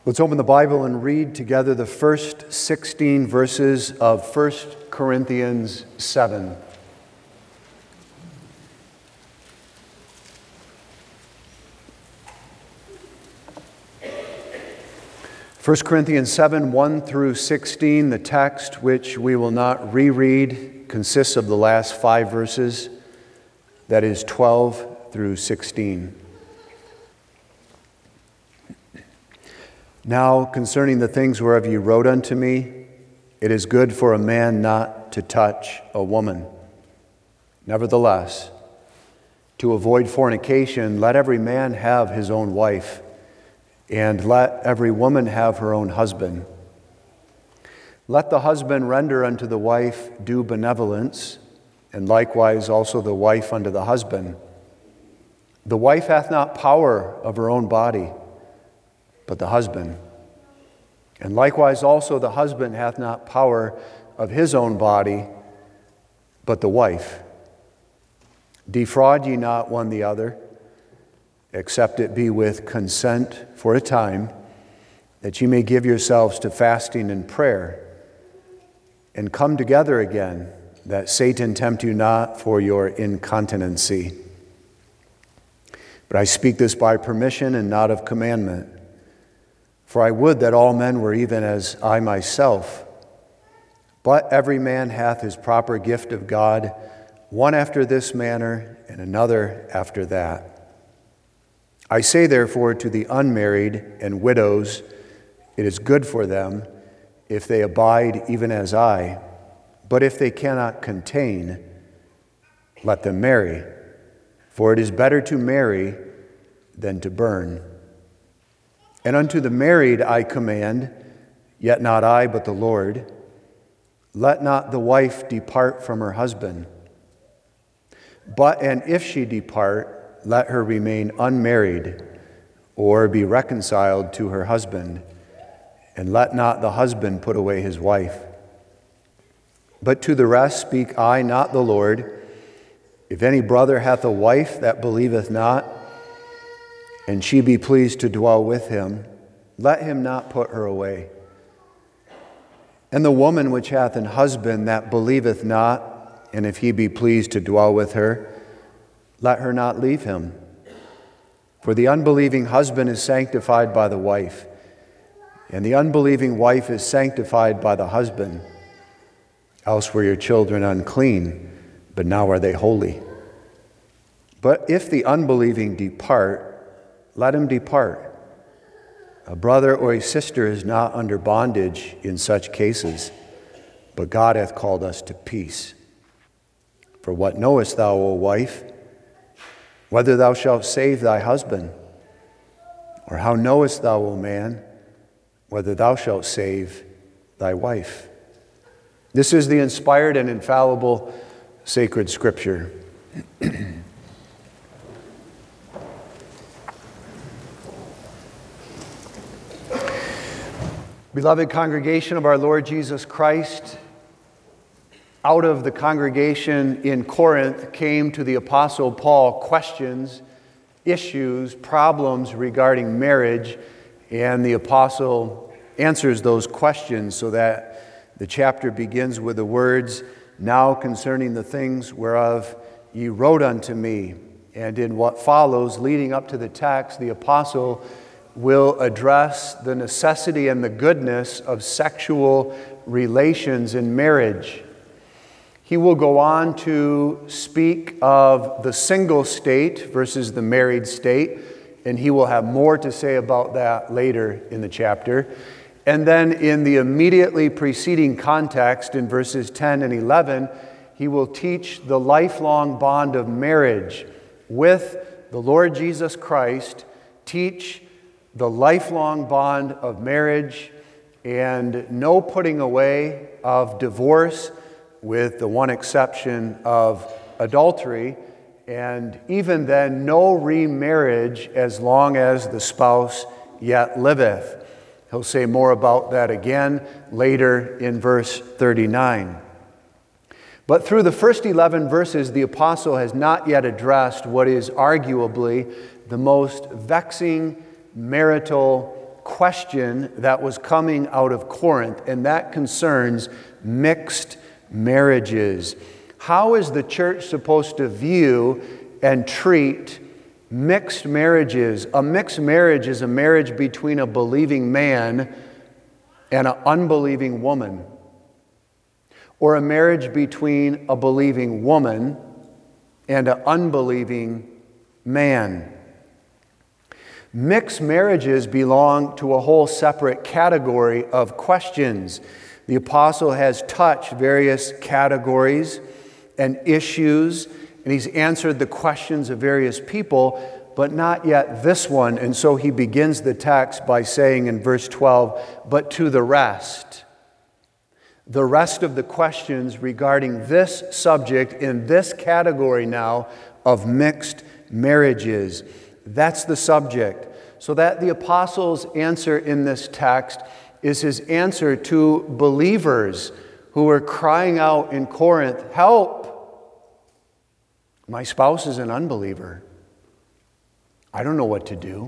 Let's open the Bible and read together the first 16 verses of 1 Corinthians 7. First Corinthians 7, 1 through 16, the text which we will not reread consists of the last 5 verses, that is 12 through 16. Now, concerning the things whereof you wrote unto me, it is good for a man not to touch a woman. Nevertheless, to avoid fornication, let every man have his own wife, and let every woman have her own husband. Let the husband render unto the wife due benevolence, and likewise also the wife unto the husband. The wife hath not power of her own body, but the husband. And likewise also the husband hath not power of his own body, but the wife. Defraud ye not one the other, except it be with consent for a time, that ye may give yourselves to fasting and prayer, and come together again, that Satan tempt you not for your incontinency. But I speak this by permission and not of commandment. For I would that all men were even as I myself. But every man hath his proper gift of God, one after this manner, and another after that. I say therefore to the unmarried and widows, it is good for them if they abide even as I. But if they cannot contain, let them marry. For it is better to marry than to burn. And unto the married I command, yet not I, but the Lord, let not the wife depart from her husband. But and if she depart, let her remain unmarried, or be reconciled to her husband, and let not the husband put away his wife. But to the rest speak I, not the Lord. If any brother hath a wife that believeth not, and she be pleased to dwell with him, let him not put her away. And the woman which hath an husband that believeth not, and if he be pleased to dwell with her, let her not leave him. For the unbelieving husband is sanctified by the wife, and the unbelieving wife is sanctified by the husband. Else were your children unclean, but now are they holy. But if the unbelieving depart, let him depart. A brother or a sister is not under bondage in such cases, but God hath called us to peace. For what knowest thou, O wife, whether thou shalt save thy husband? Or how knowest thou, O man, whether thou shalt save thy wife? This is the inspired and infallible sacred Scripture. Beloved congregation of our Lord Jesus Christ, out of the congregation in Corinth came to the Apostle Paul questions, issues, problems regarding marriage, and the Apostle answers those questions so that the chapter begins with the words, now concerning the things whereof ye wrote unto me. And in what follows, leading up to the text, the Apostle will address the necessity and the goodness of sexual relations in marriage. He will go on to speak of the single state versus the married state, and he will have more to say about that later in the chapter. And then in the immediately preceding context, in verses 10 and 11, he will teach the lifelong bond of marriage with the Lord Jesus Christ, teach the lifelong bond of marriage, and no putting away of divorce, with the one exception of adultery, and even then no remarriage as long as the spouse yet liveth. He'll say more about that again later in verse 39. But through the first 11 verses, the apostle has not yet addressed what is arguably the most vexing marital question that was coming out of Corinth, and that concerns mixed marriages. How is the church supposed to view and treat mixed marriages? A mixed marriage is a marriage between a believing man and an unbelieving woman, or a marriage between a believing woman and an unbelieving man. Mixed marriages belong to a whole separate category of questions. The apostle has touched various categories and issues, and he's answered the questions of various people, but not yet this one. And so he begins the text by saying in verse 12, "But to the rest of the questions regarding this subject in this category now of mixed marriages." That's the subject. So that the apostle's answer in this text is his answer to believers who were crying out in Corinth, "Help! My spouse is an unbeliever. I don't know what to do."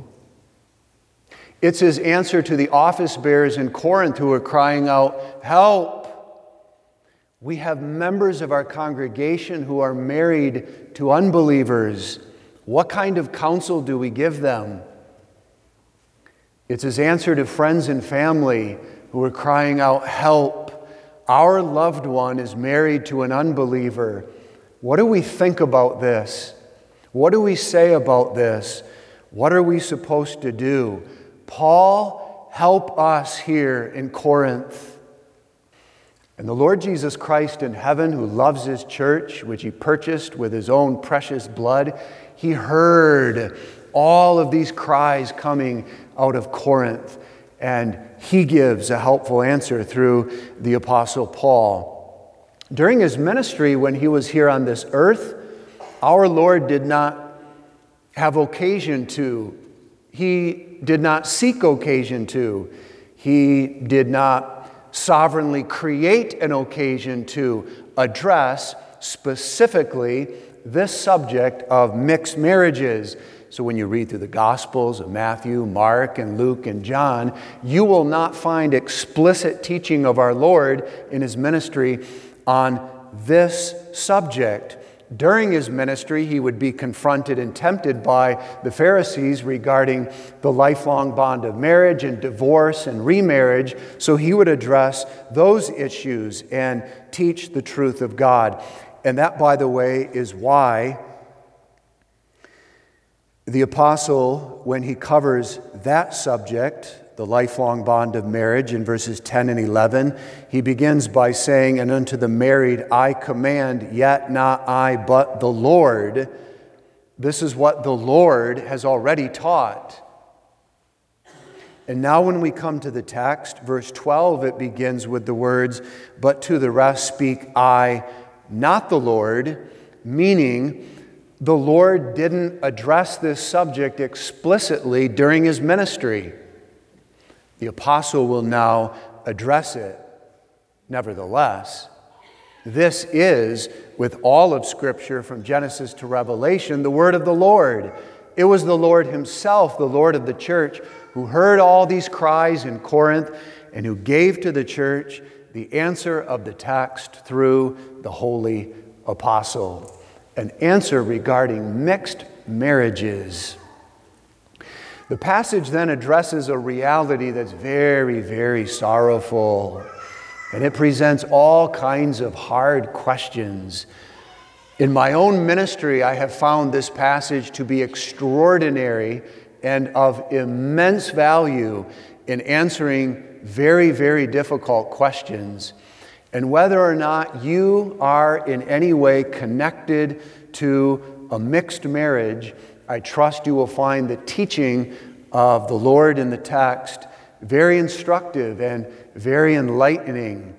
It's his answer to the office bearers in Corinth who were crying out, "Help! We have members of our congregation who are married to unbelievers. What kind of counsel do we give them?" It's his answer to friends and family who are crying out, "Help! Our loved one is married to an unbeliever. What do we think about this? What do we say about this? What are we supposed to do?" Paul, help us here in Corinth. And the Lord Jesus Christ in heaven, who loves his church, which he purchased with his own precious blood, he heard all of these cries coming out of Corinth, and he gives a helpful answer through the Apostle Paul. During his ministry, when he was here on this earth, our Lord did not have occasion to. He did not seek occasion to. He did not sovereignly create an occasion to address specifically this subject of mixed marriages. So when you read through the Gospels of Matthew, Mark, and Luke, and John, you will not find explicit teaching of our Lord in his ministry on this subject. During his ministry, he would be confronted and tempted by the Pharisees regarding the lifelong bond of marriage and divorce and remarriage. So he would address those issues and teach the truth of God. And that, by the way, is why the apostle, when he covers that subject, the lifelong bond of marriage, in verses 10 and 11, he begins by saying, "And unto the married I command, yet not I, but the Lord." This is what the Lord has already taught. And now when we come to the text, verse 12, it begins with the words, "But to the rest speak I, not the Lord," meaning the Lord didn't address this subject explicitly during his ministry. The apostle will now address it. Nevertheless, this is, with all of Scripture from Genesis to Revelation, the word of the Lord. It was the Lord himself, the Lord of the church, who heard all these cries in Corinth and who gave to the church the answer of the text through the holy apostle. An answer regarding mixed marriages. The passage then addresses a reality that's very, very sorrowful, and it presents all kinds of hard questions. In my own ministry, I have found this passage to be extraordinary and of immense value in answering very, very difficult questions. And whether or not you are in any way connected to a mixed marriage, I trust you will find the teaching of the Lord in the text very instructive and very enlightening.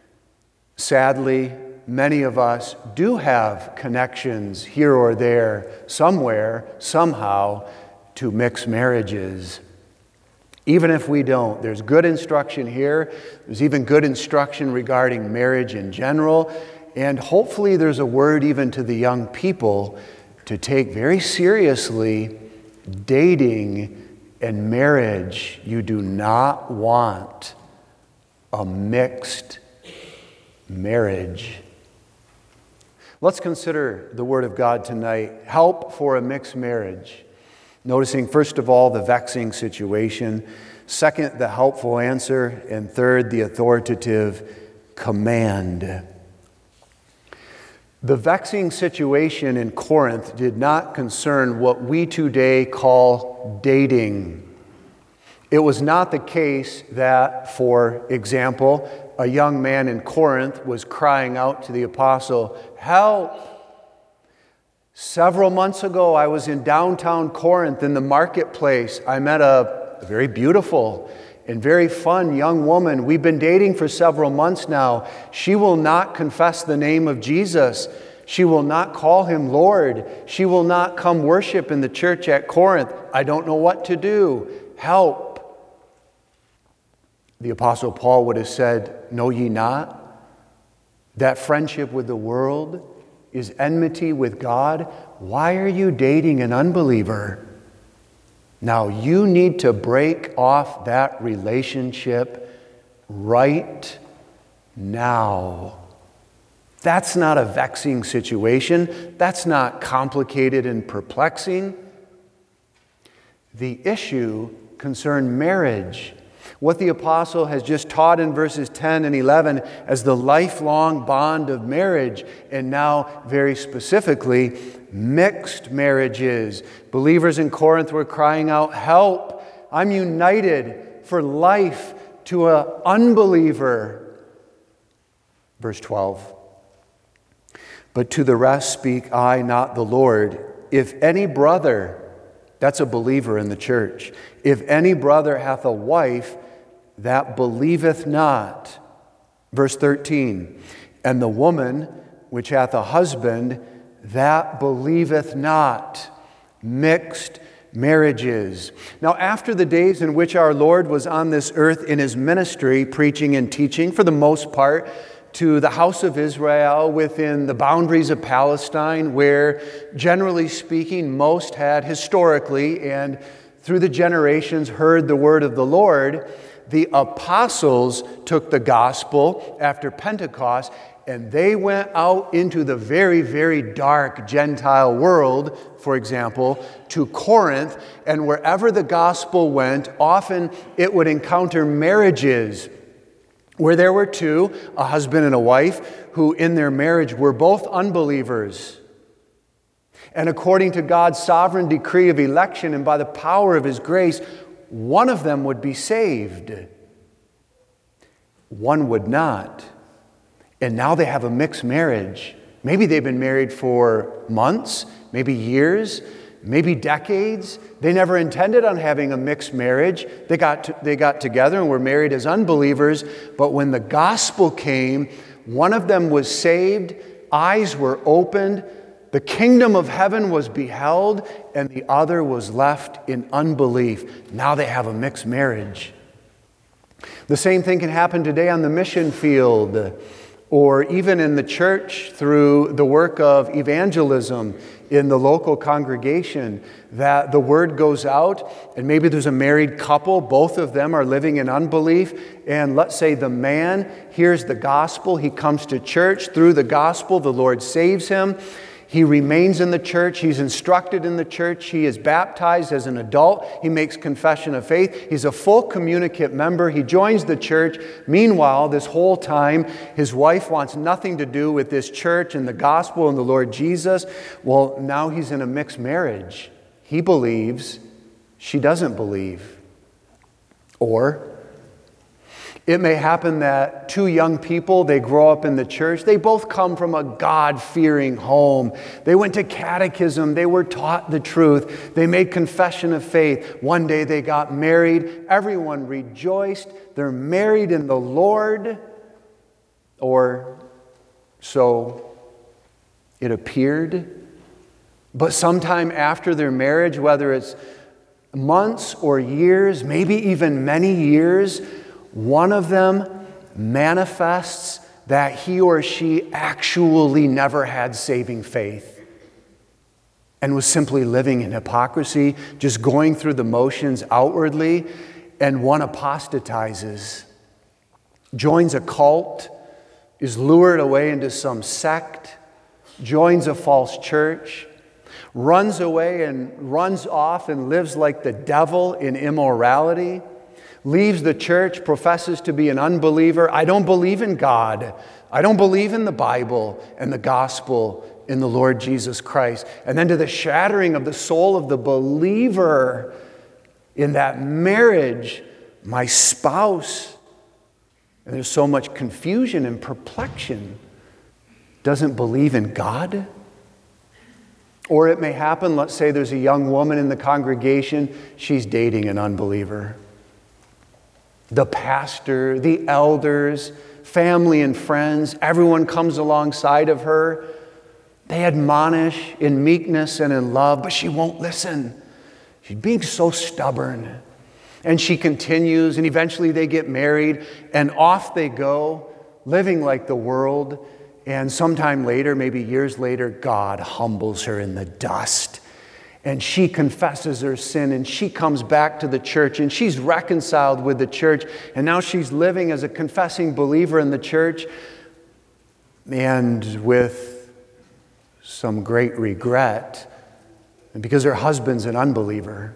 Sadly, many of us do have connections here or there, somewhere, somehow, to mixed marriages. Even if we don't, there's good instruction here. There's even good instruction regarding marriage in general. And hopefully there's a word even to the young people to take very seriously dating And marriage, you do not want a mixed marriage. Let's consider the Word of God tonight. Help for a mixed marriage. Noticing, first of all, the vexing situation. Second, the helpful answer. And third, the authoritative command. The vexing situation in Corinth did not concern what we today call dating. It was not the case that, for example, a young man in Corinth was crying out to the apostle, "Help! Several months ago, I was in downtown Corinth in the marketplace. I met a very beautiful and very fun young woman. We've been dating for several months now. She will not confess the name of Jesus. She will not call him Lord. She will not come worship in the church at Corinth. I don't know what to do. Help." The Apostle Paul would have said, "Know ye not that friendship with the world is enmity with God? Why are you dating an unbeliever? Now you need to break off that relationship right now." That's not a vexing situation. That's not complicated and perplexing. The issue concerned marriage. What the apostle has just taught in verses 10 and 11 as the lifelong bond of marriage, and now very specifically, mixed marriages. Believers in Corinth were crying out, "Help! I'm united for life to an unbeliever." Verse 12. "But to the rest speak I, not the Lord. If any brother," that's a believer in the church, "if any brother hath a wife that believeth not." Verse 13. "And the woman which hath a husband that believeth not." Mixed marriages. Now, after the days in which our Lord was on this earth in his ministry, preaching and teaching, for the most part, to the house of Israel within the boundaries of Palestine, where, generally speaking, most had historically and through the generations heard the word of the Lord, the apostles took the gospel after Pentecost and they went out into the very, very dark Gentile world, for example, to Corinth, and wherever the gospel went, often it would encounter marriages where there were two, a husband and a wife, who in their marriage were both unbelievers. And according to God's sovereign decree of election and by the power of his grace, one of them would be saved. One would not. And now they have a mixed marriage. Maybe they've been married for months, maybe years, maybe decades. They never intended on having a mixed marriage. They got together and were married as unbelievers. But when the gospel came, one of them was saved, eyes were opened, the kingdom of heaven was beheld, and the other was left in unbelief. Now they have a mixed marriage. The same thing can happen today on the mission field, or even in the church through the work of evangelism in the local congregation, that the word goes out and maybe there's a married couple, both of them are living in unbelief, and let's say the man hears the gospel, he comes to church, through the gospel the Lord saves him. He remains in the church. He's instructed in the church. He is baptized as an adult. He makes confession of faith. He's a full communicant member. He joins the church. Meanwhile, this whole time, his wife wants nothing to do with this church and the gospel and the Lord Jesus. Well, now he's in a mixed marriage. He believes, she doesn't believe. Or it may happen that two young people, they grow up in the church. They both come from a God-fearing home. They went to catechism. They were taught the truth. They made confession of faith. One day they got married. Everyone rejoiced. They're married in the Lord. Or so it appeared. But sometime after their marriage, whether it's months or years, maybe even many years, one of them manifests that he or she actually never had saving faith. and was simply living in hypocrisy, just going through the motions outwardly, and one apostatizes, joins a cult, is lured away into some sect, joins a false church, runs away and runs off and lives like the devil in immorality, leaves the church, professes to be an unbeliever. I don't believe in God. I don't believe in the Bible and the gospel in the Lord Jesus Christ. And then to the shattering of the soul of the believer in that marriage, my spouse, and there's so much confusion and perplexion, doesn't believe in God. Or it may happen, let's say there's a young woman in the congregation, she's dating an unbeliever. The pastor, the elders, family and friends, everyone comes alongside of her. They admonish in meekness and in love, but she won't listen. She's being so stubborn. And she continues, and eventually they get married, and off they go, living like the world. And sometime later, maybe years later, God humbles her in the dust. And she confesses her sin, and she comes back to the church, and she's reconciled with the church. And now she's living as a confessing believer in the church, and with some great regret, and because her husband's an unbeliever.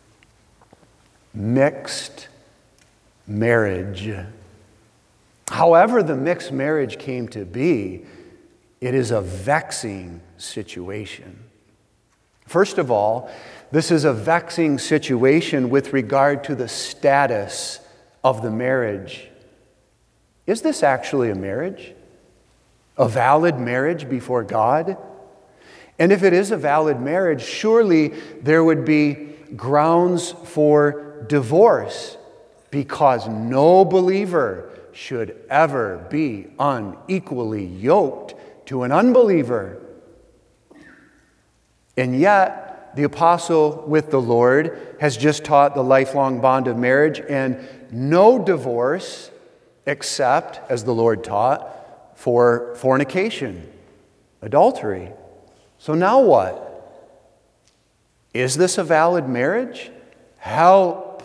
Mixed marriage. However the mixed marriage came to be, it is a vexing situation. First of all, this is a vexing situation with regard to the status of the marriage. Is this actually a marriage? A valid marriage before God? And if it is a valid marriage, surely there would be grounds for divorce, because no believer should ever be unequally yoked to an unbeliever. And yet, the apostle with the Lord has just taught the lifelong bond of marriage and no divorce except, as the Lord taught, for fornication, adultery. So now what? Is this a valid marriage? Help!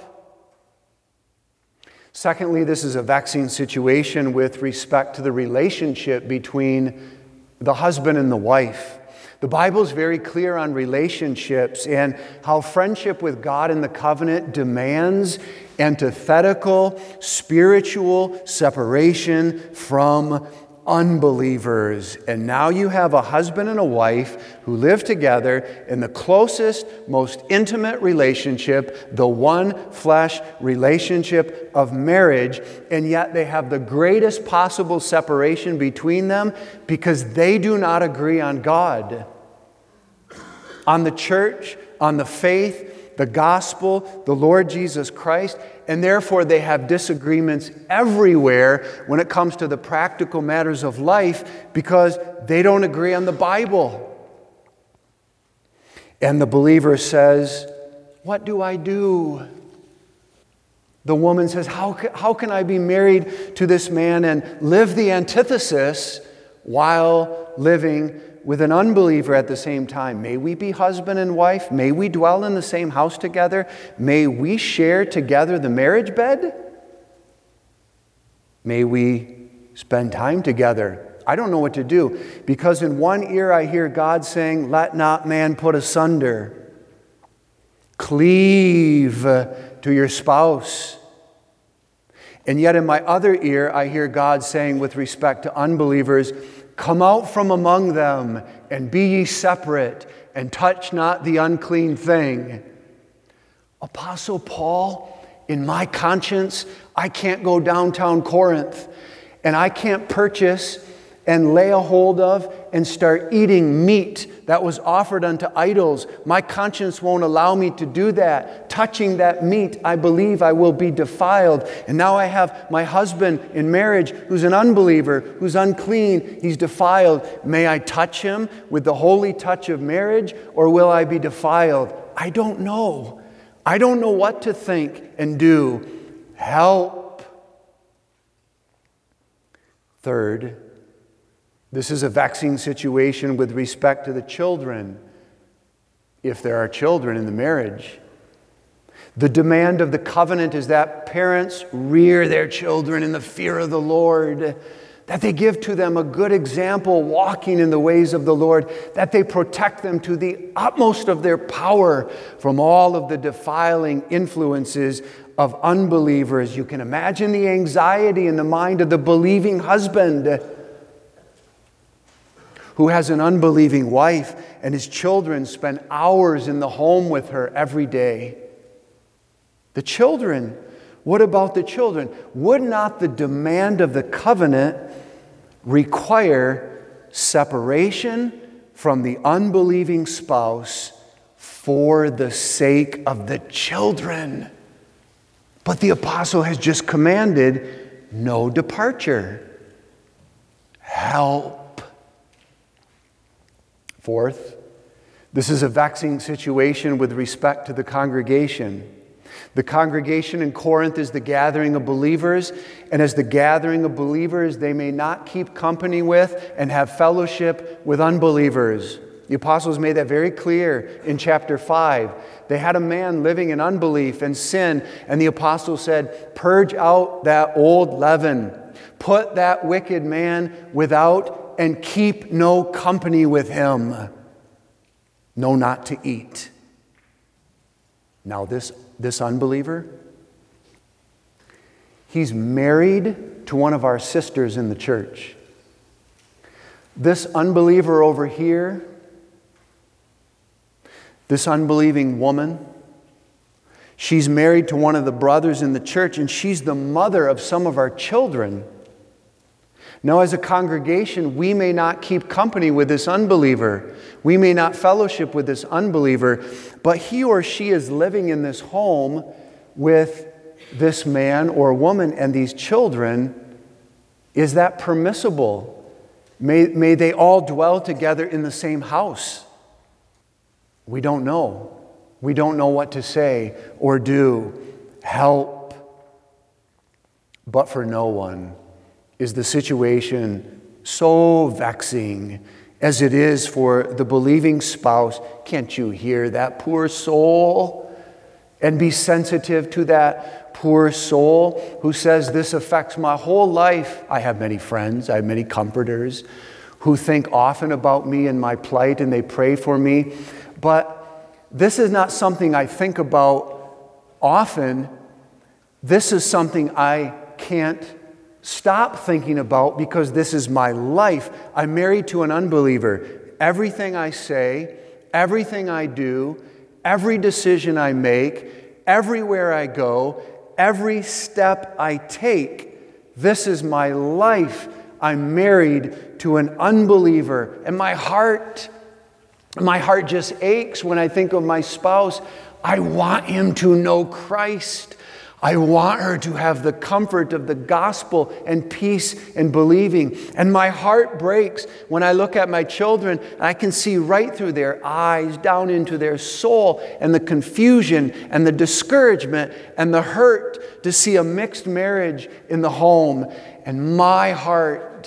Secondly, this is a vexing situation with respect to the relationship between the husband and the wife. The Bible is very clear on relationships and how friendship with God in the covenant demands antithetical, spiritual separation from unbelievers. And now you have a husband and a wife who live together in the closest, most intimate relationship, the one flesh relationship of marriage, and yet they have the greatest possible separation between them because they do not agree on God, on the church, on the faith, the gospel, the Lord Jesus Christ, and therefore they have disagreements everywhere when it comes to the practical matters of life because they don't agree on the Bible. And the believer says, "What do I do?" The woman says, how can I be married to this man and live the antithesis while living with an unbeliever at the same time? May we be husband and wife? May we dwell in the same house together? May we share together the marriage bed? May we spend time together? I don't know what to do, because in one ear I hear God saying, "Let not man put asunder." Cleave to your spouse. And yet in my other ear I hear God saying with respect to unbelievers, "Come out from among them, and be ye separate, and touch not the unclean thing." Apostle Paul, in my conscience, I can't go downtown Corinth, and I can't purchase and lay a hold of and start eating meat that was offered unto idols. My conscience won't allow me to do that. Touching that meat, I believe I will be defiled. And now I have my husband in marriage who's an unbeliever, who's unclean, he's defiled. May I touch him with the holy touch of marriage, or will I be defiled? I don't know. I don't know what to think and do. Help. Third, this is a vexing situation with respect to the children. if there are children in the marriage. The demand of the covenant is that parents rear their children in the fear of the Lord, that they give to them a good example walking in the ways of the Lord, that they protect them to the utmost of their power from all of the defiling influences of unbelievers. You can imagine the anxiety in the mind of the believing husband who has an unbelieving wife, and his children spend hours in the home with her every day. The children, what about the children? Would not the demand of the covenant require separation from the unbelieving spouse for the sake of the children? But the apostle has just commanded no departure. Help. Fourth, this is a vexing situation with respect to the congregation. The congregation in Corinth is the gathering of believers, and as the gathering of believers, they may not keep company with and have fellowship with unbelievers. The apostles made that very clear in chapter 5. They had a man living in unbelief and sin, and the apostle said, "Purge out that old leaven. Put that wicked man without and keep no company with him. No, not to eat." Now this unbeliever, he's married to one of our sisters in the church. This unbeliever over here, this unbelieving woman, she's married to one of the brothers in the church, and she's the mother of some of our children. Now, as a congregation, we may not keep company with this unbeliever. We may not fellowship with this unbeliever, but he or she is living in this home with this man or woman and these children. Is that permissible? May they all dwell together in the same house? We don't know. We don't know what to say or do. Help. But for no one is the situation so vexing as it is for the believing spouse. Can't you hear that poor soul? And be sensitive to that poor soul who says, "This affects my whole life." I have many friends, I have many comforters who think often about me and my plight, and they pray for me. But this is not something I think about often. This is something I can't stop thinking about because this is my life. I'm married to an unbeliever. Everything I say, everything I do, every decision I make, everywhere I go, every step I take, this is my life. I'm married to an unbeliever. And my heart just aches when I think of my spouse. I want him to know Christ. I want her to have the comfort of the gospel and peace in believing. And my heart breaks when I look at my children and I can see right through their eyes, down into their soul, and the confusion and the discouragement and the hurt to see a mixed marriage in the home. And my heart,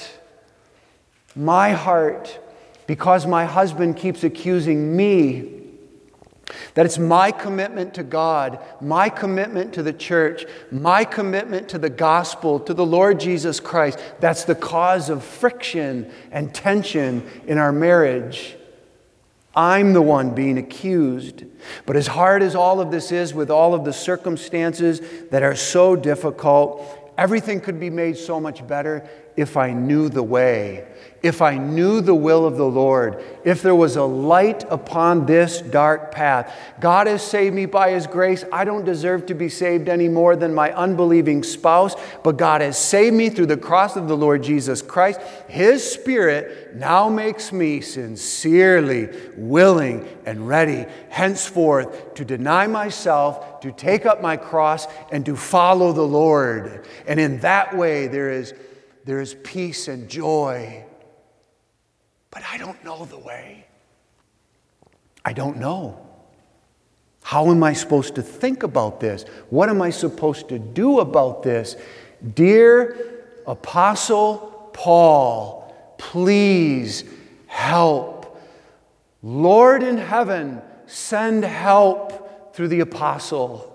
because my husband keeps accusing me, that it's my commitment to God, my commitment to the church, my commitment to the gospel, to the Lord Jesus Christ, that's the cause of friction and tension in our marriage. I'm the one being accused. But as hard as all of this is, with all of the circumstances that are so difficult, everything could be made so much better if I knew the way, if I knew the will of the Lord, if there was a light upon this dark path. God has saved me by His grace. I don't deserve to be saved any more than my unbelieving spouse, but God has saved me through the cross of the Lord Jesus Christ. His Spirit now makes me sincerely willing and ready henceforth to deny myself, to take up my cross, and to follow the Lord. And in that way there is peace and joy. But I don't know the way. I don't know. How am I supposed to think about this? What am I supposed to do about this? Dear Apostle Paul, please help. Lord in heaven, send help through the apostle.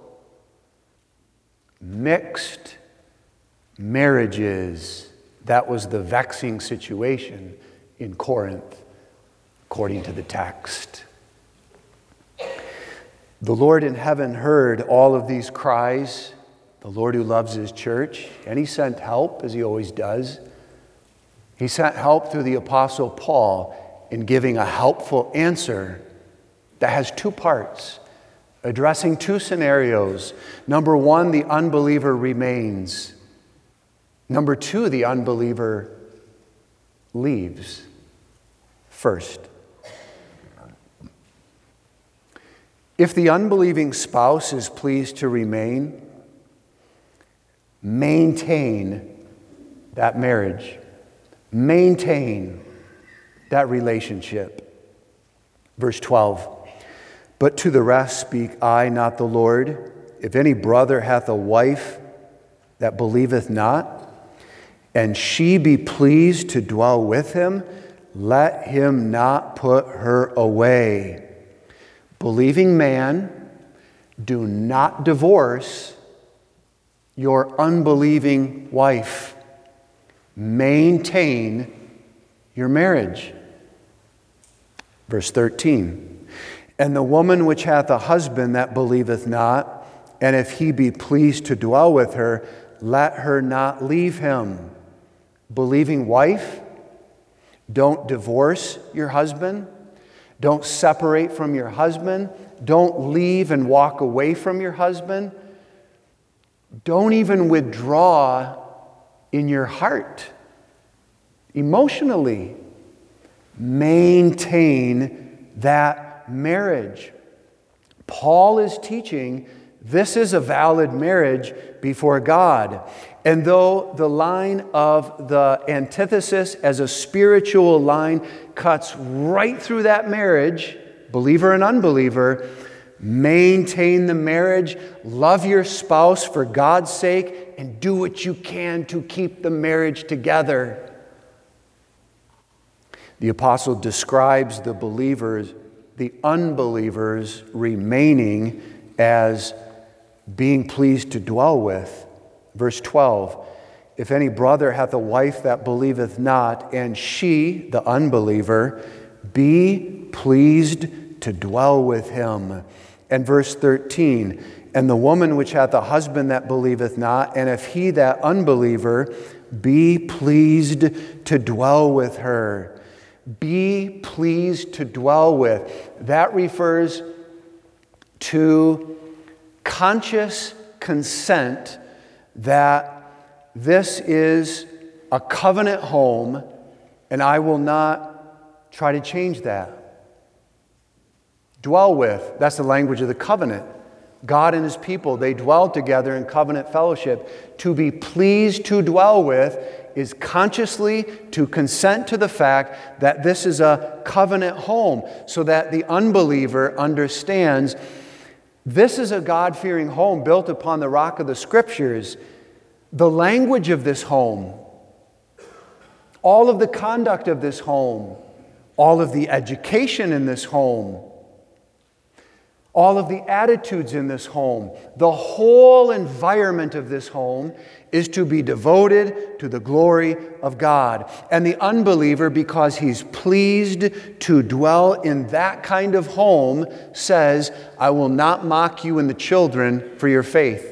Mixed marriages. That was the vexing situation in Corinth, according to the text. The Lord in heaven heard all of these cries, the Lord who loves his church, and he sent help, as he always does. He sent help through the Apostle Paul in giving a helpful answer that has two parts, addressing two scenarios. Number one, the unbeliever remains. Number two, the unbeliever leaves. First, if the unbelieving spouse is pleased to remain, maintain that marriage. Maintain that relationship. Verse 12, but to the rest speak I, not the Lord. If any brother hath a wife that believeth not, and she be pleased to dwell with him, let him not put her away. Believing man, do not divorce your unbelieving wife. Maintain your marriage. Verse 13, and the woman which hath a husband that believeth not, and if he be pleased to dwell with her, let her not leave him. Believing wife, don't divorce your husband. Don't separate from your husband. Don't leave and walk away from your husband. Don't even withdraw in your heart. Emotionally, maintain that marriage. Paul is teaching this is a valid marriage before God. And though the line of the antithesis as a spiritual line cuts right through that marriage, believer and unbeliever, maintain the marriage, love your spouse for God's sake, and do what you can to keep the marriage together. The apostle describes the believers, the unbelievers remaining as being pleased to dwell with. Verse 12, if any brother hath a wife that believeth not, and she, the unbeliever, be pleased to dwell with him. And verse 13, and the woman which hath a husband that believeth not, and if he, that unbeliever, be pleased to dwell with her. Be pleased to dwell with. That refers to conscious consent that this is a covenant home, and I will not try to change that. Dwell with, that's the language of the covenant. God and his people, they dwell together in covenant fellowship. To be pleased to dwell with is consciously to consent to the fact that this is a covenant home, so that the unbeliever understands this is a God-fearing home built upon the rock of the Scriptures. The language of this home, all of the conduct of this home, all of the education in this home, all of the attitudes in this home, the whole environment of this home is to be devoted to the glory of God. And the unbeliever, because he's pleased to dwell in that kind of home, says, I will not mock you and the children for your faith.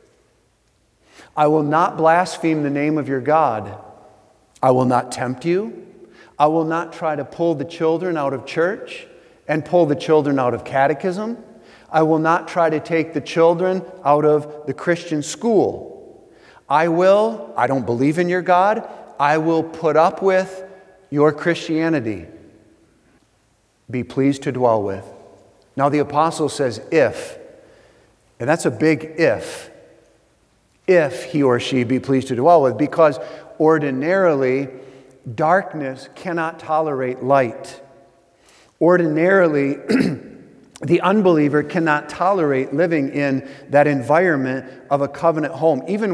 I will not blaspheme the name of your God. I will not tempt you. I will not try to pull the children out of church and pull the children out of catechism. I will not try to take the children out of the Christian school. I don't believe in your God. I will put up with your Christianity. Be pleased to dwell with. Now the apostle says if, and that's a big if he or she be pleased to dwell with, because ordinarily darkness cannot tolerate light. Ordinarily, the unbeliever cannot tolerate living in that environment of a covenant home, even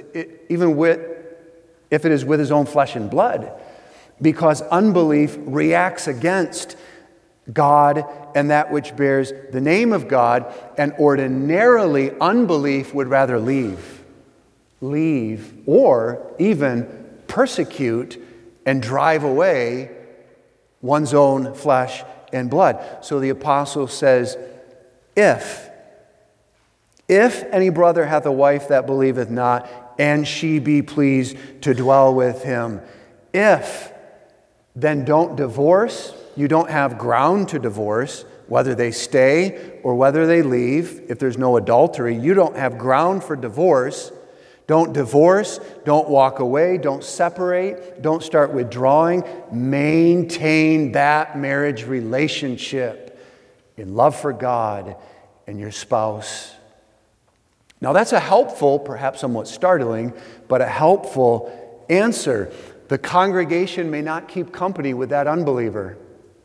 if it is with his own flesh and blood, because unbelief reacts against God and that which bears the name of God, and ordinarily unbelief would rather leave, or even persecute and drive away one's own flesh and blood. So the apostle says, if any brother hath a wife that believeth not, and she be pleased to dwell with him, then don't divorce. You don't have ground to divorce, whether they stay or whether they leave. If there's no adultery, you don't have ground for divorce. Don't divorce, don't walk away, don't separate, don't start withdrawing. Maintain that marriage relationship in love for God and your spouse. Now that's a helpful, perhaps somewhat startling, but a helpful answer. The congregation may not keep company with that unbeliever,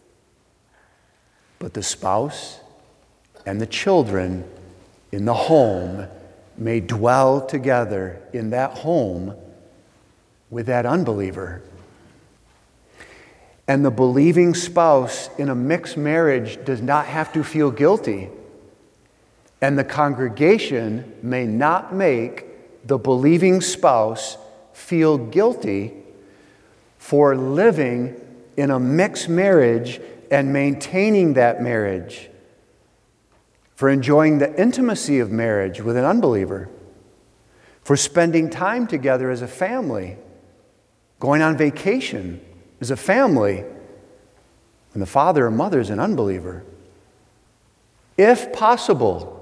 but the spouse and the children in the home may dwell together in that home with that unbeliever. And the believing spouse in a mixed marriage does not have to feel guilty. And the congregation may not make the believing spouse feel guilty for living in a mixed marriage and maintaining that marriage, for enjoying the intimacy of marriage with an unbeliever, for spending time together as a family, going on vacation as a family, when the father or mother is an unbeliever. If possible,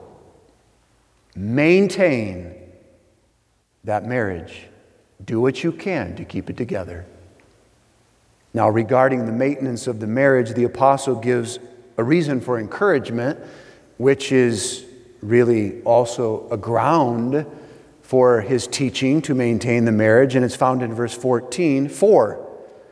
maintain that marriage. Do what you can to keep it together. Now, regarding the maintenance of the marriage, the apostle gives a reason for encouragement, which is really also a ground for his teaching to maintain the marriage, and it's found in verse 14. For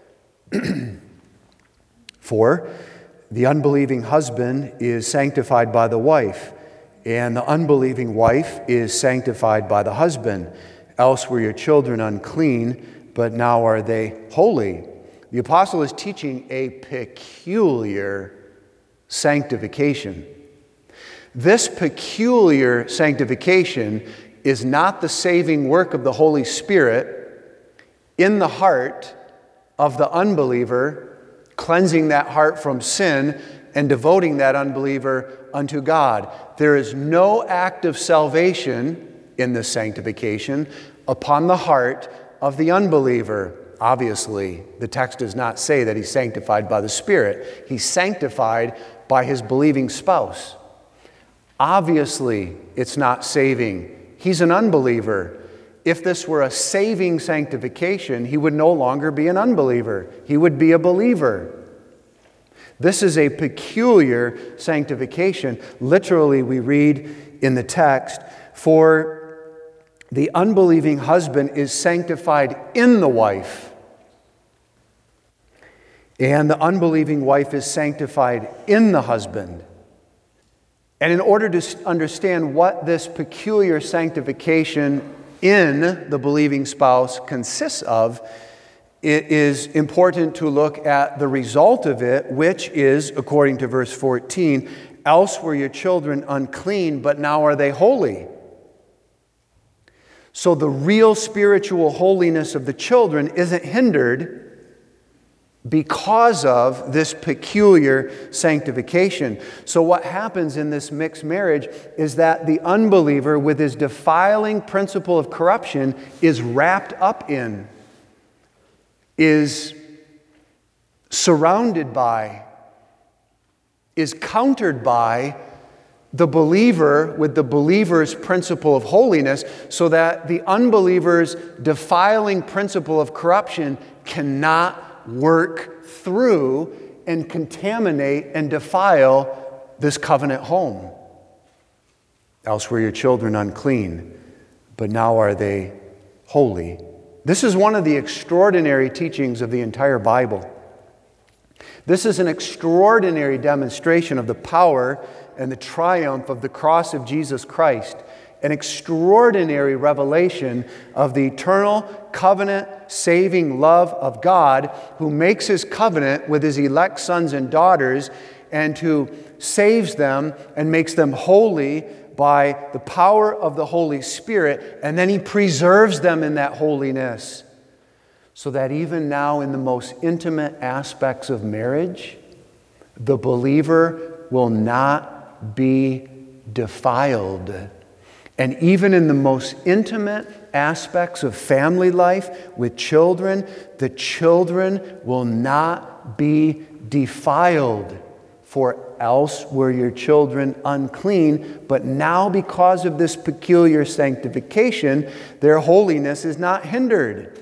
the unbelieving husband is sanctified by the wife, and the unbelieving wife is sanctified by the husband. Else were your children unclean, but now are they holy. The apostle is teaching a peculiar sanctification. This peculiar sanctification is not the saving work of the Holy Spirit in the heart of the unbeliever, cleansing that heart from sin and devoting that unbeliever unto God. There is no act of salvation in this sanctification upon the heart of the unbeliever. Obviously, the text does not say that he's sanctified by the Spirit. He's sanctified by his believing spouse. Obviously, it's not saving. He's an unbeliever. If this were a saving sanctification, he would no longer be an unbeliever. He would be a believer. This is a peculiar sanctification. Literally, we read in the text, for the unbelieving husband is sanctified in the wife, and the unbelieving wife is sanctified in the husband. And in order to understand what this peculiar sanctification in the believing spouse consists of, it is important to look at the result of it, which is, according to verse 14, else were your children unclean, but now are they holy. So the real spiritual holiness of the children isn't hindered because of this peculiar sanctification. So what happens in this mixed marriage is that the unbeliever, with his defiling principle of corruption, is wrapped up in, is surrounded by, is countered by the believer with the believer's principle of holiness, so that the unbeliever's defiling principle of corruption cannot work through and contaminate and defile this covenant home. Else were your children unclean, but now are they holy. This is one of the extraordinary teachings of the entire Bible. This is an extraordinary demonstration of the power and the triumph of the cross of Jesus Christ. An extraordinary revelation of the eternal covenant saving love of God, who makes his covenant with his elect sons and daughters and who saves them and makes them holy by the power of the Holy Spirit, and then He preserves them in that holiness, so that even now in the most intimate aspects of marriage, the believer will not be defiled. And even in the most intimate aspects of family life with children, the children will not be defiled. For else were your children unclean, but now because of this peculiar sanctification, their holiness is not hindered.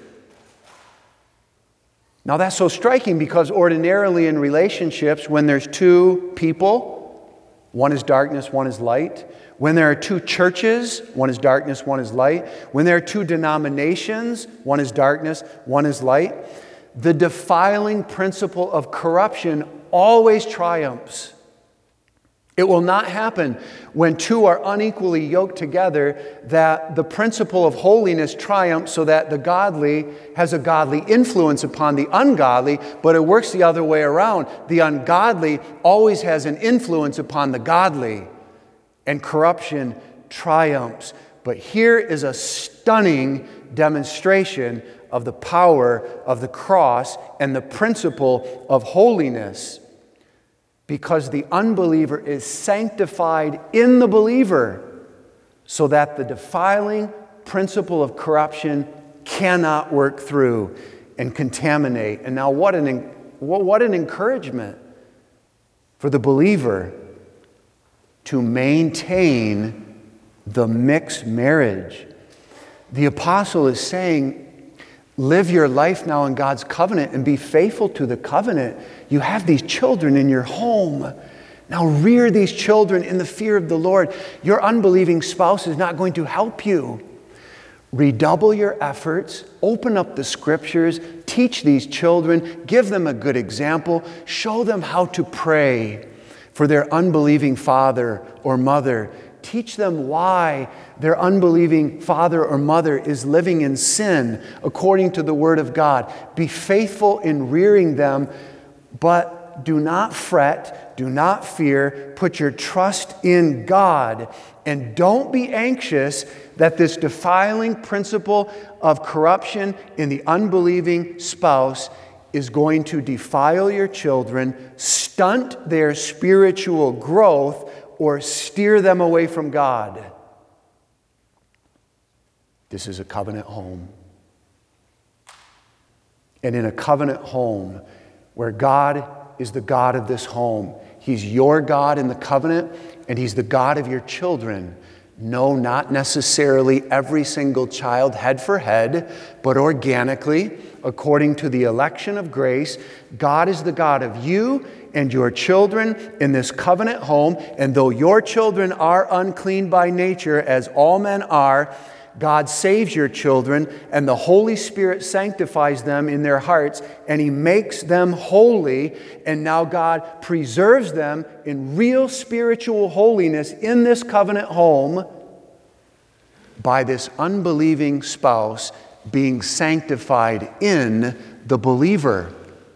Now that's so striking because ordinarily in relationships, when there's two people, one is darkness, one is light. When there are two churches, one is darkness, one is light. When there are two denominations, one is darkness, one is light. The defiling principle of corruption always triumphs. It will not happen when two are unequally yoked together that the principle of holiness triumphs so that the godly has a godly influence upon the ungodly, but it works the other way around. The ungodly always has an influence upon the godly, and corruption triumphs. But here is a stunning demonstration of the power of the cross and the principle of holiness. Because the unbeliever is sanctified in the believer, so that the defiling principle of corruption cannot work through and contaminate. And now what an encouragement for the believer to maintain the mixed marriage. The apostle is saying, live your life now in God's covenant and be faithful to the covenant. You have these children in your home. Now rear these children in the fear of the Lord. Your unbelieving spouse is not going to help you. Redouble your efforts. Open up the scriptures. Teach these children. Give them a good example. Show them how to pray for their unbelieving father or mother. Teach them why their unbelieving father or mother is living in sin according to the Word of God. Be faithful in rearing them, but do not fret, do not fear. Put your trust in God, and don't be anxious that this defiling principle of corruption in the unbelieving spouse is going to defile your children, stunt their spiritual growth, or steer them away from God. This is a covenant home. And in a covenant home where God is the God of this home, He's your God in the covenant, and He's the God of your children. No, not necessarily every single child head for head, but organically, according to the election of grace. God is the God of you and your children in this covenant home. And though your children are unclean by nature, as all men are, God saves your children, and the Holy Spirit sanctifies them in their hearts, and He makes them holy. And now God preserves them in real spiritual holiness in this covenant home by this unbelieving spouse being sanctified in the believer,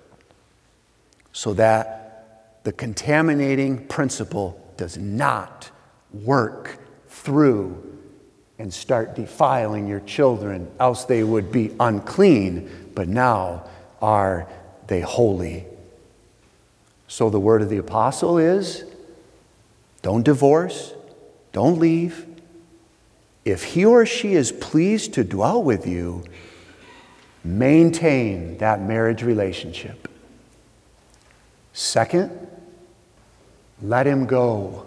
so that the contaminating principle does not work through and start defiling your children, else they would be unclean, but now are they holy. So the word of the apostle is, don't divorce, don't leave. If he or she is pleased to dwell with you, maintain that marriage relationship. Second, let him go.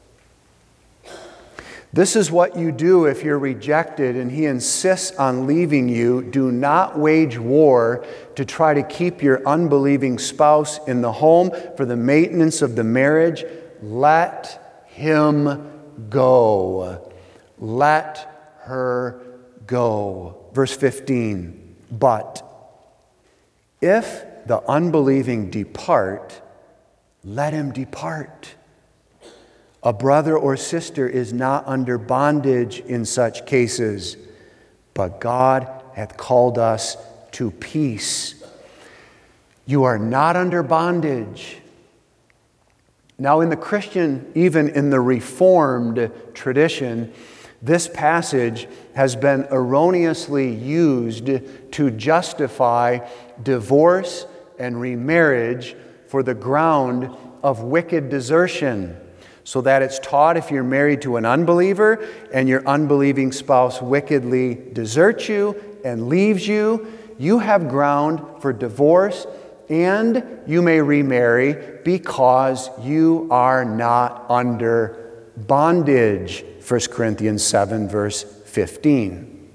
This is what you do if you're rejected and he insists on leaving you. Do not wage war to try to keep your unbelieving spouse in the home for the maintenance of the marriage. Let him go. Let her go. Verse 15. But if the unbelieving depart, let him depart. A brother or sister is not under bondage in such cases, but God hath called us to peace. You are not under bondage. Now, in the Christian, even in the Reformed tradition, this passage has been erroneously used to justify divorce and remarriage for the ground of wicked desertion. So that it's taught if you're married to an unbeliever and your unbelieving spouse wickedly deserts you and leaves you, you have ground for divorce and you may remarry because you are not under bondage. 1 Corinthians 7, verse 15.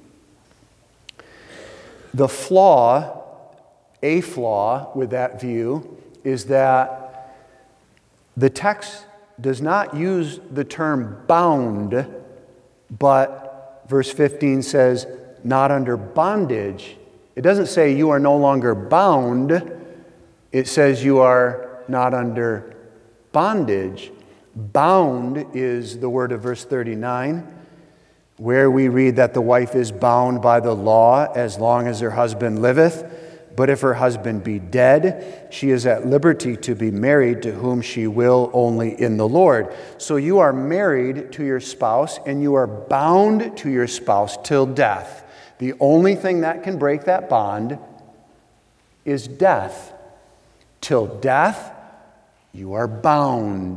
A flaw with that view is that the text does not use the term bound, but verse 15 says not under bondage. It doesn't say you are no longer bound. It says you are not under bondage. Bound is the word of verse 39, where we read that the wife is bound by the law as long as her husband liveth. But if her husband be dead, she is at liberty to be married to whom she will only in the Lord. So you are married to your spouse and you are bound to your spouse till death. The only thing that can break that bond is death. Till death, you are bound.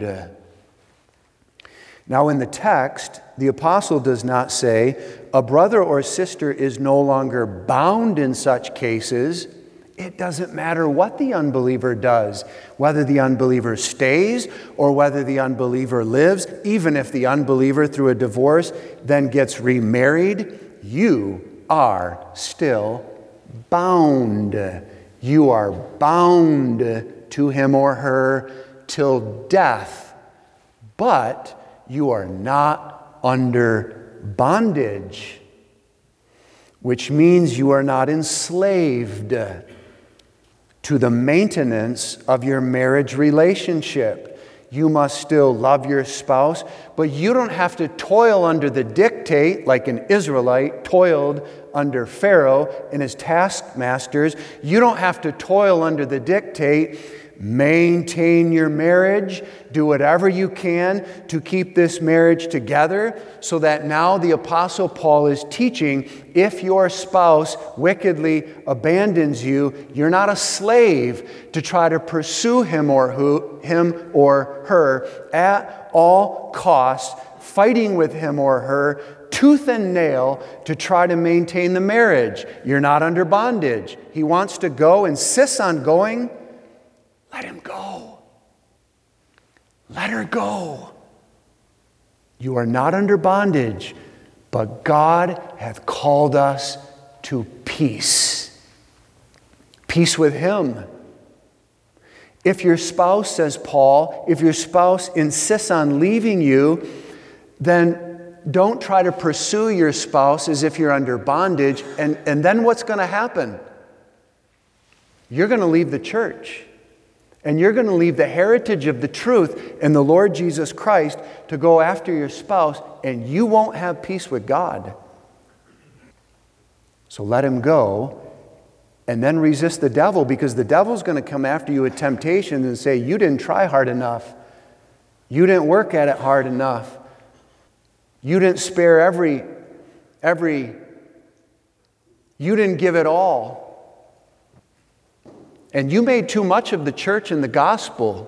Now in the text, the apostle does not say a brother or sister is no longer bound in such cases. It doesn't matter what the unbeliever does, whether the unbeliever stays or whether the unbeliever lives. Even if the unbeliever through a divorce then gets remarried, you are still bound. You are bound to him or her till death, but you are not under bondage, which means you are not enslaved to the maintenance of your marriage relationship. You must still love your spouse, but you don't have to toil under the dictate like an Israelite toiled under Pharaoh and his taskmasters. You don't have to toil under the dictate. Maintain your marriage. Do whatever you can to keep this marriage together, so that now the Apostle Paul is teaching if your spouse wickedly abandons you, you're not a slave to try to pursue him or her at all costs, fighting with him or her tooth and nail to try to maintain the marriage. You're not under bondage. He wants to go, insists on going. Let him go. Let her go. You are not under bondage, but God hath called us to peace. Peace with him. If your spouse, says Paul, if your spouse insists on leaving you, then don't try to pursue your spouse as if you're under bondage. And then what's going to happen? You're going to leave the church. And you're going to leave the heritage of the truth in the Lord Jesus Christ to go after your spouse, and you won't have peace with God. So let him go, and then resist the devil, because the devil's going to come after you with temptations and say, you didn't try hard enough. You didn't work at it hard enough. You didn't spare you didn't give it all. And you made too much of the church and the gospel.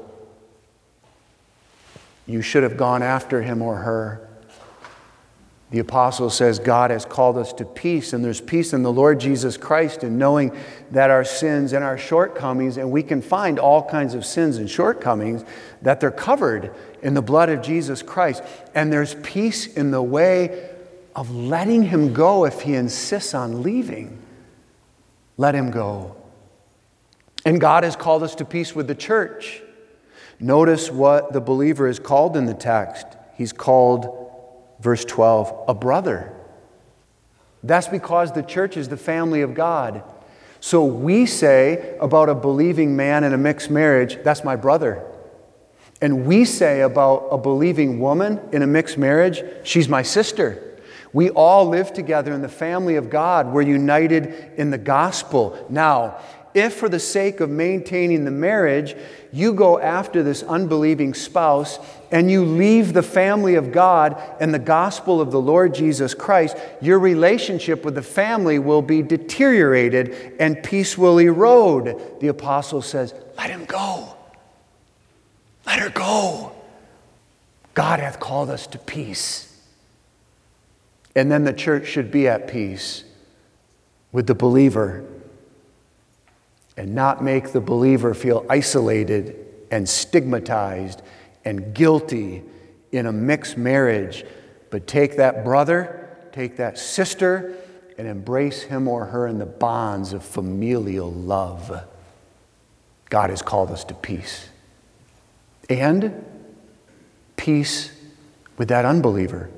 You should have gone after him or her. The apostle says God has called us to peace, and there's peace in the Lord Jesus Christ in knowing that our sins and our shortcomings, and we can find all kinds of sins and shortcomings, that they're covered in the blood of Jesus Christ. And there's peace in the way of letting him go if he insists on leaving. Let him go. And God has called us to peace with the church. Notice what the believer is called in the text. He's called, verse 12, a brother. That's because the church is the family of God. So we say about a believing man in a mixed marriage, that's my brother. And we say about a believing woman in a mixed marriage, she's my sister. We all live together in the family of God. We're united in the gospel. Now, If for the sake of maintaining the marriage, you go after this unbelieving spouse and you leave the family of God and the gospel of the Lord Jesus Christ, your relationship with the family will be deteriorated and peace will erode. The apostle says, let him go. Let her go. God hath called us to peace. And then the church should be at peace with the believer and not make the believer feel isolated and stigmatized and guilty in a mixed marriage. But take that brother, take that sister, and embrace him or her in the bonds of familial love. God has called us to peace. And peace with that unbeliever.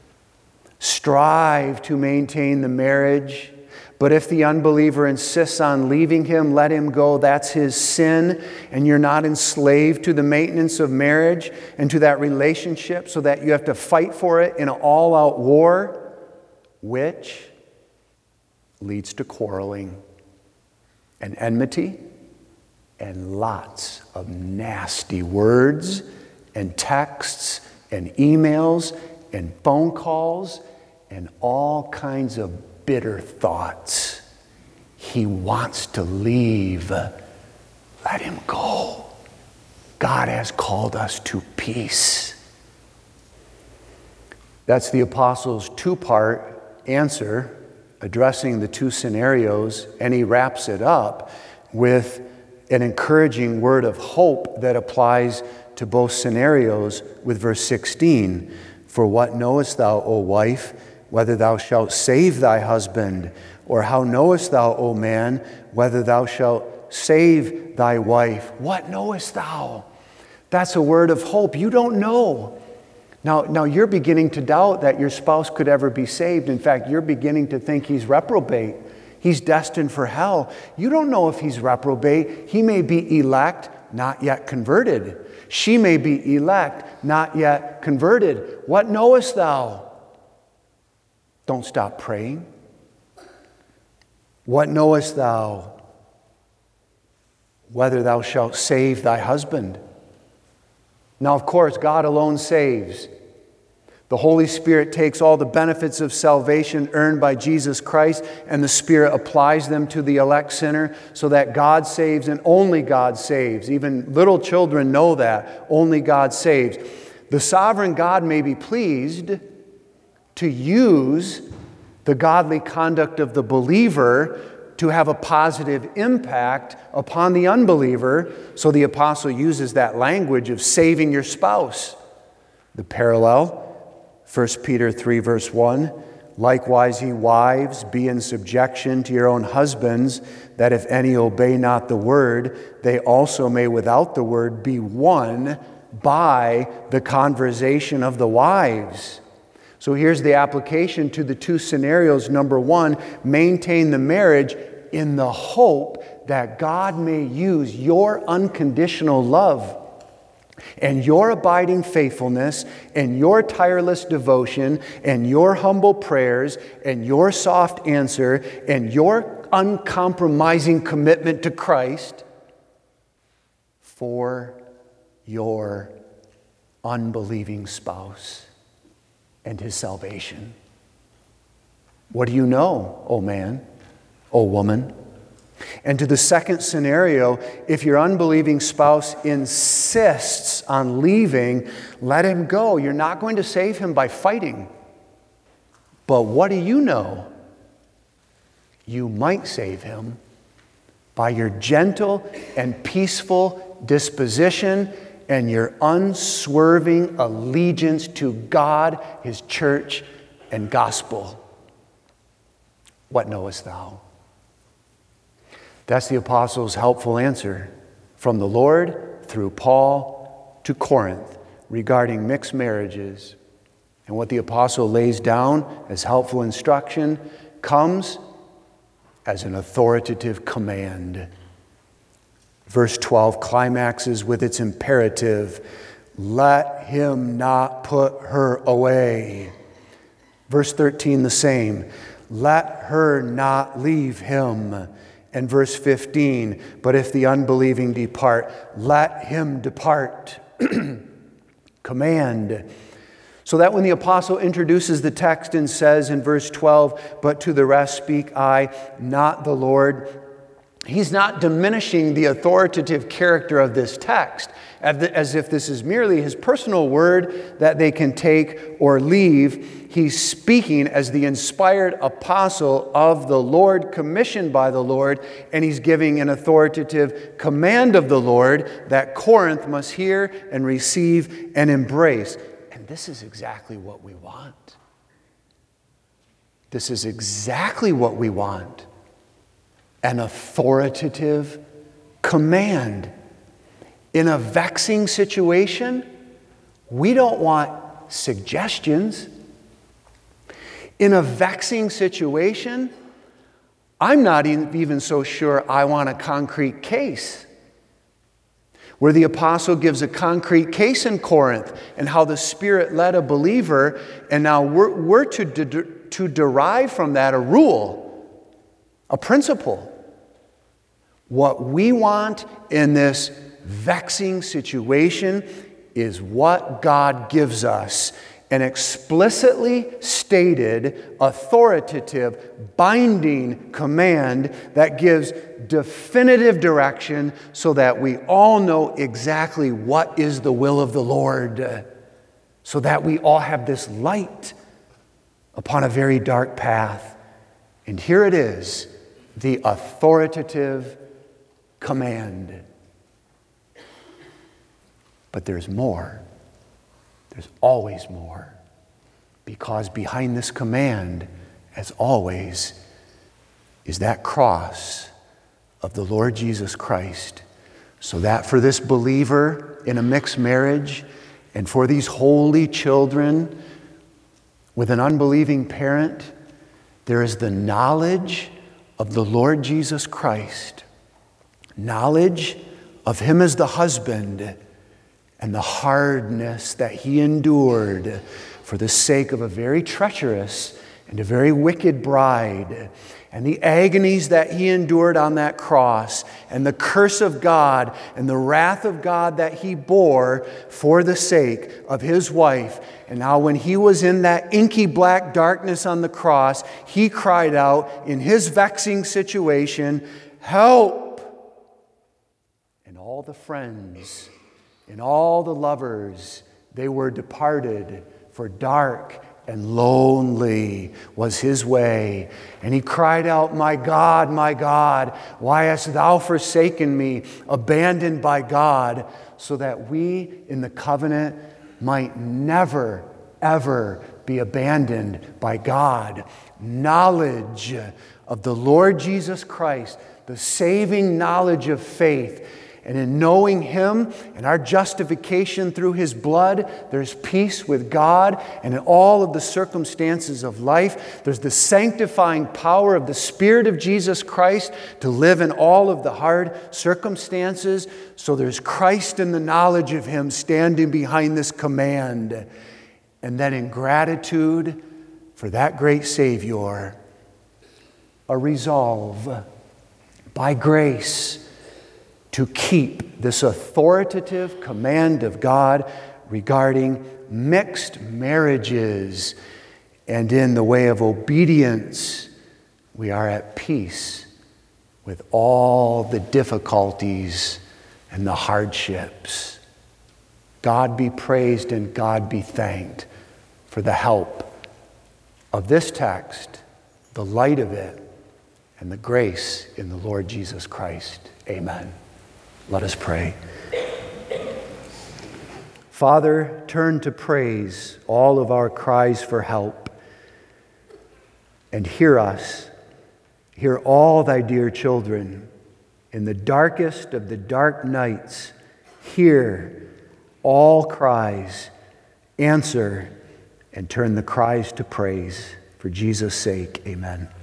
Strive to maintain the marriage. But if the unbeliever insists on leaving him, let him go. That's his sin. And you're not enslaved to the maintenance of marriage and to that relationship so that you have to fight for it in an all-out war, which leads to quarreling and enmity and lots of nasty words and texts and emails and phone calls and all kinds of bitter thoughts. He wants to leave. Let him go. God has called us to peace. That's the apostle's two-part answer addressing the two scenarios, and he wraps it up with an encouraging word of hope that applies to both scenarios with verse 16. For what knowest thou, O wife, whether thou shalt save thy husband? Or how knowest thou, O man, whether thou shalt save thy wife? What knowest thou? That's a word of hope. You don't know. Now you're beginning to doubt that your spouse could ever be saved. In fact, you're beginning to think he's reprobate. He's destined for hell. You don't know if he's reprobate. He may be elect, not yet converted. She may be elect, not yet converted. What knowest thou? Don't stop praying. What knowest thou? Whether thou shalt save thy husband. Now, of course, God alone saves. The Holy Spirit takes all the benefits of salvation earned by Jesus Christ, and the Spirit applies them to the elect sinner so that God saves and only God saves. Even little children know that. Only God saves. The sovereign God may be pleased to use the godly conduct of the believer to have a positive impact upon the unbeliever. So the apostle uses that language of saving your spouse. The parallel, 1 Peter 3 verse 1, likewise ye wives, be in subjection to your own husbands, that if any obey not the word, they also may without the word be won by the conversation of the wives. So here's the application to the two scenarios. Number one, maintain the marriage in the hope that God may use your unconditional love and your abiding faithfulness and your tireless devotion and your humble prayers and your soft answer and your uncompromising commitment to Christ for your unbelieving spouse and his salvation. What do you know, O man, O woman? And to the second scenario, if your unbelieving spouse insists on leaving, let him go. You're not going to save him by fighting. But what do you know? You might save him by your gentle and peaceful disposition and your unswerving allegiance to God, His church, and gospel. What knowest thou? That's the apostle's helpful answer from the Lord through Paul to Corinth regarding mixed marriages. And what the apostle lays down as helpful instruction comes as an authoritative command. Verse 12 climaxes with its imperative, let him not put her away. Verse 13 the same, let her not leave him. And verse 15, but if the unbelieving depart, let him depart. Command. So that when the apostle introduces the text and says in verse 12, but to the rest speak I, not the Lord, he's not diminishing the authoritative character of this text, as if this is merely his personal word that they can take or leave. He's speaking as the inspired apostle of the Lord, commissioned by the Lord, and he's giving an authoritative command of the Lord that Corinth must hear and receive and embrace. And this is exactly what we want. This is exactly what we want. An authoritative command. In a vexing situation, we don't want suggestions. In a vexing situation, I'm not even so sure I want a concrete case. Where the apostle gives a concrete case in Corinth and how the Spirit led a believer, and now we're to derive from that a rule, a principle. What we want in this vexing situation is what God gives us. An explicitly stated, authoritative, binding command that gives definitive direction so that we all know exactly what is the will of the Lord, so that we all have this light upon a very dark path. And here it is, the authoritative command. But there's more. There's always more. Because behind this command, as always, is that cross of the Lord Jesus Christ. So that for this believer in a mixed marriage, and for these holy children with an unbelieving parent, there is the knowledge of the Lord Jesus Christ. Knowledge of Him as the husband, and the hardness that He endured for the sake of a very treacherous and a very wicked bride, and the agonies that He endured on that cross, and the curse of God and the wrath of God that He bore for the sake of His wife. And now when He was in that inky black darkness on the cross, He cried out in His vexing situation, "Help!" And all the friends and all the lovers, they were departed, for dark and lonely was His way. And He cried out, my God, why hast Thou forsaken me, abandoned by God?" So that we in the covenant might never, ever be abandoned by God. Knowledge of the Lord Jesus Christ, the saving knowledge of faith. And in knowing Him and our justification through His blood, there's peace with God. And in all of the circumstances of life, there's the sanctifying power of the Spirit of Jesus Christ to live in all of the hard circumstances. So there's Christ in the knowledge of Him standing behind this command. And then in gratitude for that great Savior, a resolve by grace to keep this authoritative command of God regarding mixed marriages. And in the way of obedience, we are at peace with all the difficulties and the hardships. God be praised and God be thanked for the help of this text, the light of it, and the grace in the Lord Jesus Christ. Amen. Let us pray. Father, turn to praise all of our cries for help, and hear us. Hear all Thy dear children in the darkest of the dark nights. Hear all cries, answer, and turn the cries to praise. For Jesus' sake, amen.